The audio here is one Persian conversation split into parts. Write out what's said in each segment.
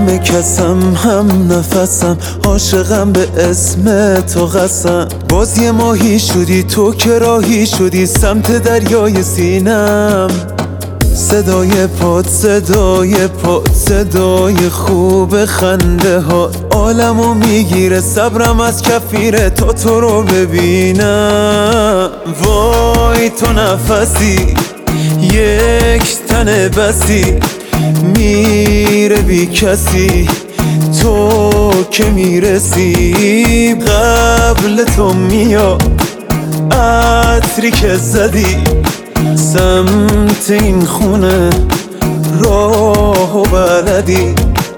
همه کسم هم نفسم، عاشقم به اسم تو قسم. باز یه ماهی شدی تو که راهی شدی سمت دریای سینم. صدای پاد صدای پاد صدای خوب خنده ها عالمو میگیره، صبرم از کفیره تا تو رو ببینم. وای تو نفسی یک تن بسی، میره بی کسی تو که میرسی. قبل تو میاد عطری که زدی سمت این خونه راهو بلدی.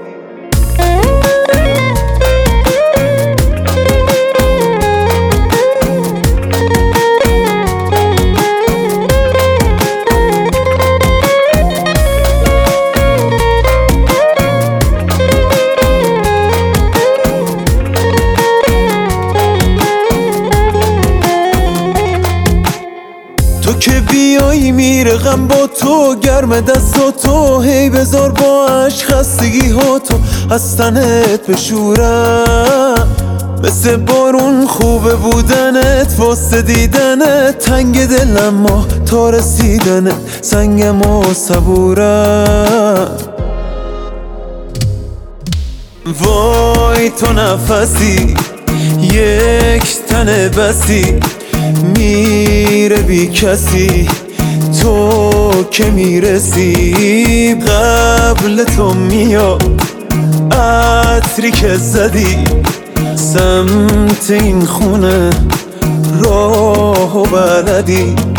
تو که بیایی میره غم با تو، گرم دستاتو هی بذار با عشق خستگی ها تو از تنت بشورم. مثل بارون خوبه بودنت واسه دیدنت، تنگ دلم ما تا رسیدنت سنگم و صبورم. وای تو نفسی یک تن بسی، میره بی کسی تو که میرسی. قبل تو میاد عطری که زدی سمت این خونه راهو بلدی.